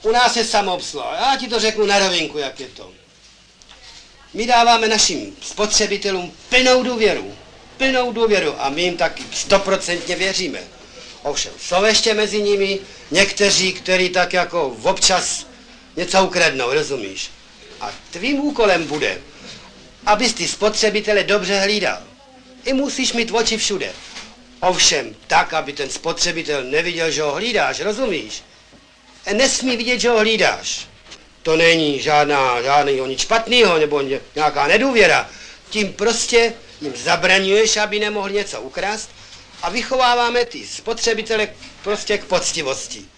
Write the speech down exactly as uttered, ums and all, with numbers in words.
U nás je samoobsluha. Já ti to řeknu na rovinku, jak je to. My dáváme našim spotřebitelům plnou důvěru. Plnou důvěru a my jim taky stoprocentně věříme. Ovšem, jsou ještě mezi nimi někteří, kteří tak jako občas něco ukradnou, rozumíš? A tvým úkolem bude, abys ty spotřebitele dobře hlídal. I musíš mít oči všude. Ovšem, tak, aby ten spotřebitel neviděl, že ho hlídáš, rozumíš? E nesmí vidět, že ho hlídáš. To není žádná, žádný nic špatného, nebo nějaká nedůvěra. Tím prostě jim zabraňuješ, aby nemohl něco ukrást a vychováváme ty spotřebitele prostě k poctivosti.